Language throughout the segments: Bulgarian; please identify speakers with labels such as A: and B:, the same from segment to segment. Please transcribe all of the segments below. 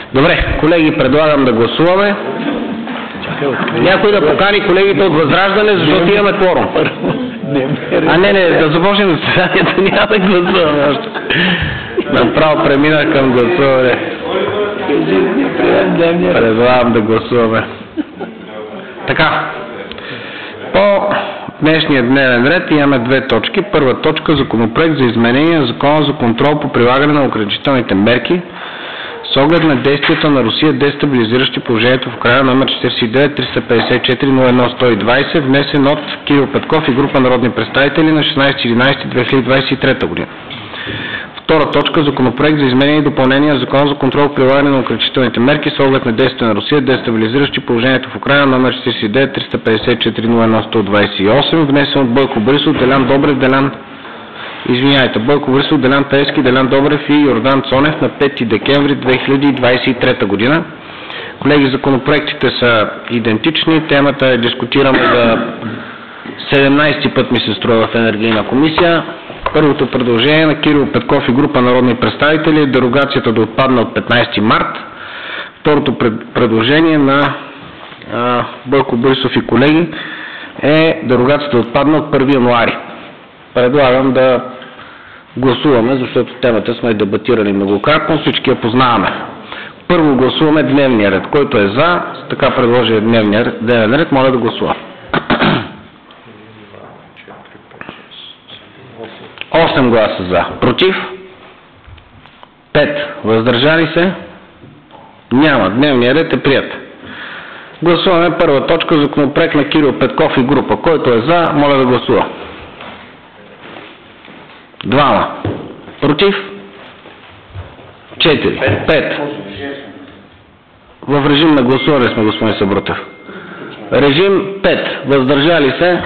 A: Добре, колеги, предлагам да гласуваме. Някой да покани колегите от Възраждане, защото имаме кворум. Не, да започнем заседанието, няма да гласуваме още. Направо преминах към гласуване. Предлагам да гласуваме. Така, по днешния дневен ред имаме две точки. Първа точка – законопроект за изменение на Закона за контрол по прилагане на ограничителните мерки с оглед на действията на Русия, дестабилизиращи положението в Украйна, номер 49-354-01-120, внесен от Кирил Петков и група народни представители на 16.11.2023 година. Втора точка – законопроект за изменение и допълнение на Закона за контрол по прилагане на ограничителните мерки с оглед на действията на Русия, дестабилизиращи положението в Украйна, номер 49-354-01-128, внесен от Бойко Борисов, Бойко Борисов, Делян Пеевски, Делян Добрев и Йордан Цонев на 5 декември 2023 година. Колеги, законопроектите са идентични. Темата е дискутирана за 17 път, ми се струва, в енергийна комисия. Първото предложение на Кирил Петков и група народни представители е дерогацията да отпадне от 15 март. Второто предложение на Бойко Борисов и колеги е дерогацията да отпадне от 1 януари. Предлагам да гласуваме, защото темата сме дебатирали многократно, всички я познаваме. Първо гласуваме дневния ред. Който е за, така предложи дневния ред, моля да гласува. 8 гласа за. Против? 5. Въздържали се? Няма. Дневният ред е прият. Гласуваме първа точка, законопроект на Кирил Петков и група. Който е за, моля да гласува. 2. Против? 4. 5. В режим на гласуване сме, господин Сабрутев. Режим 5. Въздържали се?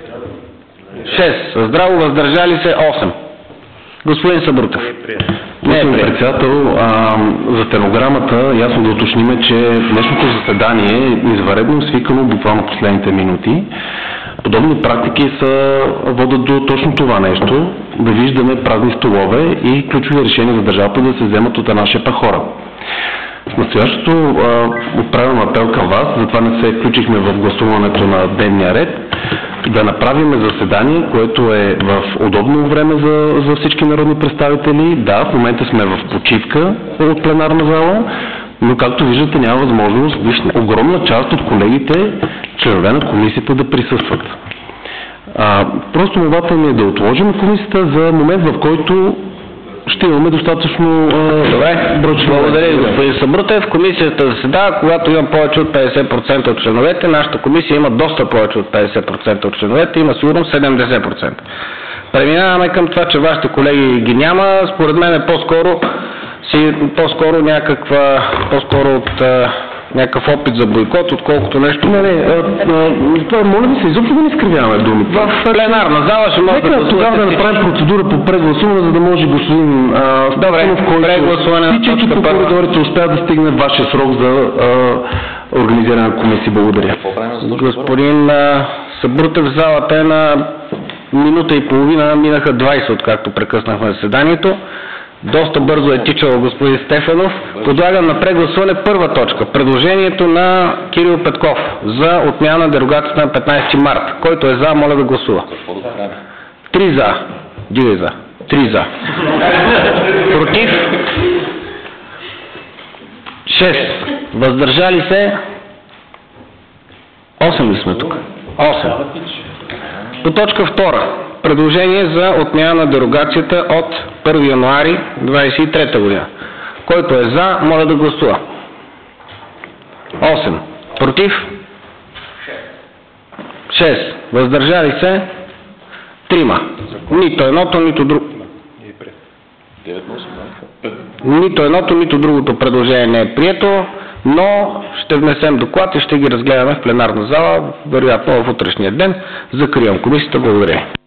A: 6. Здраво, въздържали се 8. Господин Сабрутев.
B: Господин председател, за стенограмата ясно да уточниме, че днешното заседание е извънредно свикано буквално последните минути. Подобни практики водят до точно това нещо, да виждаме празни столове и ключови решения за държавата да се вземат от една шепа хора. С настоящото отправям апел към вас, затова не се включихме в гласуването на дневния ред, да направим заседание, което е в удобно време за всички народни представители. Да, в момента сме в почивка от пленарна зала, но както виждате няма възможност огромна част от колегите, членове на комисията, да присъстват. Просто молбата ми е да отложим комисията за момент, в който ще имаме достатъчно...
A: Добре, благодаря, господин Сабрутев. Комисията заседава, когато има повече от 50% от членовете. Нашата комисия има доста повече от 50% от членовете, има сигурно 70%. Преминаваме към това, че вашите колеги ги няма. Според мен е по-скоро някакъв опит за бойкот, отколкото нещо.
B: Моля ви се, изобщо да не изкривяваме думите.
A: В пленарна зала ще може да
B: тогава да направим процедура по прегласуване, за да може господин Стефанов, който тичайки по коридорите успя да стигне вашия срок за организиране на комисия. Благодаря.
A: Господин Сабрутев, в залата е на минута и половина, минаха 20, откакто прекъснахме заседанието. Доста бързо е тичал господин Стефанов. Подлагам на прегласуване първа точка. Предложението на Кирил Петков за отмяна на дерогацията на 15 март. Който е за, моля да гласува. 3 за. Дигай за. 3 за. Против? 6. Въздържали се? 8 ли сме тук? 8. По точка 2. Предложение за отмяна на дерогацията от 1 януари 2023 година. Който е за, моля да гласува. 8. Против? 6. Въздържали се? 3. Нито едното, нито другото. Нито едното, нито другото предложение не е прието, но ще внесем доклад и ще ги разгледаме в пленарна зала, вероятно в утрешния ден. Закривам комисията. Благодаря.